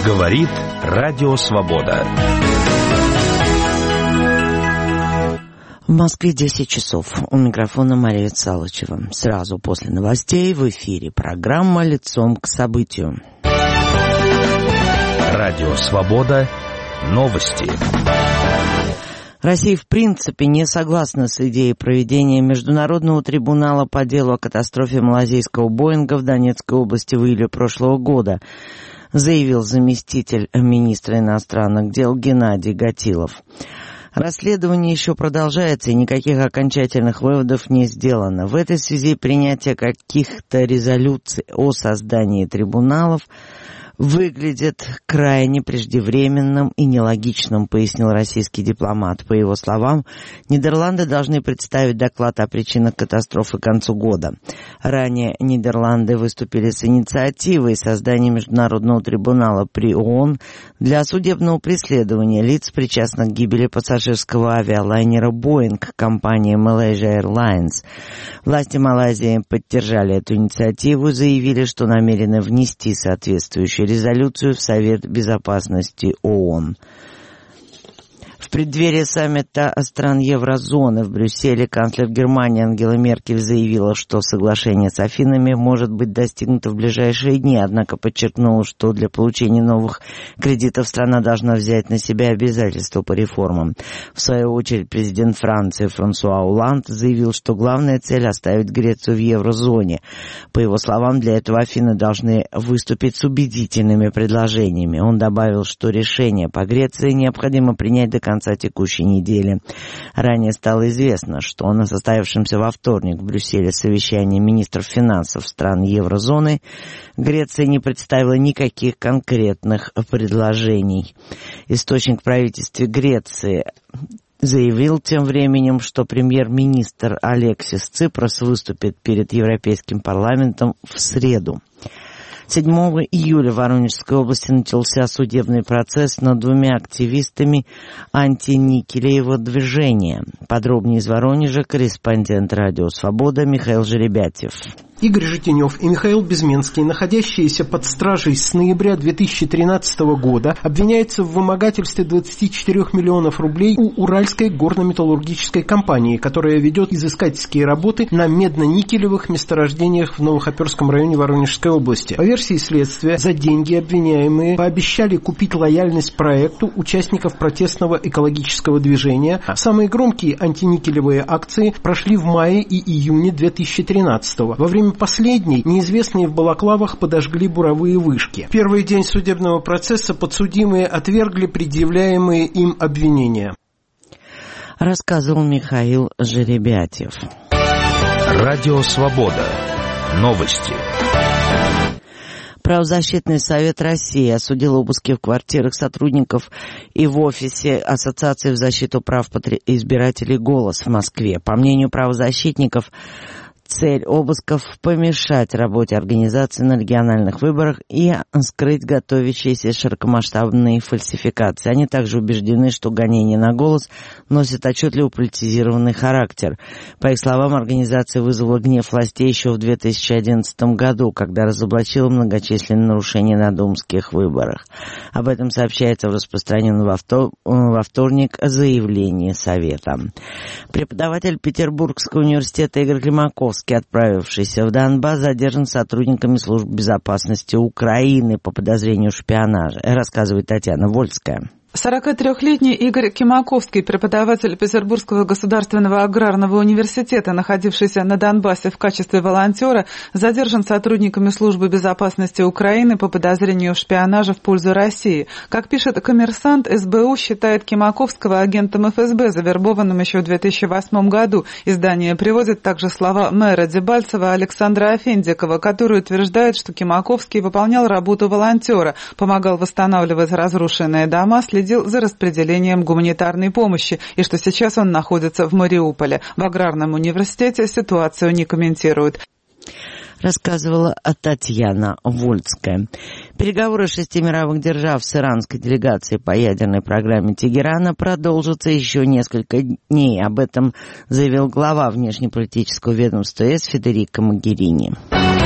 Говорит Радио Свобода. В Москве 10 часов. У микрофона Мария Цалычева. Сразу после новостей в эфире программа «Лицом к событию». Радио Свобода. Новости. Россия в принципе не согласна с идеей проведения Международного трибунала по делу о катастрофе малазийского Боинга в Донецкой области в июле прошлого года, заявил заместитель министра иностранных дел Геннадий Гатилов. Расследование еще продолжается, и никаких окончательных выводов не сделано. В этой связи принятие каких-то резолюций о создании трибуналов выглядит крайне преждевременным и нелогичным, пояснил российский дипломат. По его словам, Нидерланды должны представить доклад о причинах катастрофы к концу года. Ранее Нидерланды выступили с инициативой создания Международного трибунала при ООН для судебного преследования лиц, причастных к гибели пассажирского авиалайнера «Боинг» компании Malaysia Airlines. Власти Малайзии поддержали эту инициативу и заявили, что намерены внести соответствующую резолюцию в Совет Безопасности ООН. В преддверии саммита стран еврозоны в Брюсселе канцлер Германии Ангела Меркель заявила, что соглашение с Афинами может быть достигнуто в ближайшие дни, однако подчеркнула, что для получения новых кредитов страна должна взять на себя обязательства по реформам. В свою очередь президент Франции Франсуа Олланд заявил, что главная цель — оставить Грецию в еврозоне. По его словам, для этого Афины должны выступить с убедительными предложениями. Он добавил, что решение по Греции необходимо принять до конца текущей недели. Ранее стало известно, что на состоявшемся во вторник в Брюсселе совещании министров финансов стран еврозоны Греция не представила никаких конкретных предложений. Источник в правительстве Греции заявил тем временем, что премьер-министр Алексис Ципрос выступит перед Европейским парламентом в среду. 7 июля в Воронежской области начался судебный процесс над 2 активистами антиникелевого движения. Подробнее из Воронежа корреспондент Радио Свобода Михаил Жеребятев. Игорь Житинев и Михаил Безменский, находящиеся под стражей с ноября 2013 года, обвиняются в вымогательстве 24 миллионов рублей у Уральской горно-металлургической компании, которая ведет изыскательские работы на медно-никелевых месторождениях в Новохоперском районе Воронежской области. По версии следствия, за деньги обвиняемые пообещали купить лояльность проекту участников протестного экологического движения. Самые громкие антиникелевые акции прошли в мае и июне 2013 года. Во время последней неизвестные в балаклавах подожгли буровые вышки. В первый день судебного процесса подсудимые отвергли предъявляемые им обвинения. Рассказывал Михаил Жеребятев. Радио Свобода. Новости. Правозащитный совет России осудил обыски в квартирах сотрудников и в офисе Ассоциации в защиту прав избирателей «Голос» в Москве. По мнению правозащитников, цель обысков — помешать работе организации на региональных выборах и скрыть готовящиеся широкомасштабные фальсификации. Они также убеждены, что гонения на «Голос» носят отчетливо политизированный характер. По их словам, организация вызвала гнев властей еще в 2011 году, когда разоблачила многочисленные нарушения на думских выборах. Об этом сообщается в распространенном во вторник заявлении Совета. Преподаватель Петербургского университета Игорь Климаковский, отправившийся в Донбасс, задержан сотрудниками служб безопасности Украины по подозрению в шпионаже, рассказывает Татьяна Вольская. 43-летний Игорь Кимаковский, преподаватель Петербургского государственного аграрного университета, находившийся на Донбассе в качестве волонтера, задержан сотрудниками службы безопасности Украины по подозрению в шпионаже в пользу России. Как пишет «Коммерсант», СБУ считает Кимаковского агентом ФСБ, завербованным еще в 2008 году. Издание приводит также слова мэра Дебальцева Александра Афендикова, который утверждает, что Кимаковский выполнял работу волонтера, помогал восстанавливать разрушенные дома, следил за распределением гуманитарной помощи и что сейчас он находится в Мариуполе. В аграрном университете ситуацию не комментируют. Рассказывала Татьяна Вольская. Переговоры 6 мировых держав с иранской делегацией по ядерной программе Тегерана продолжатся еще несколько дней. Об этом заявил глава внешнеполитического ведомства ЕС Федерико Могерини.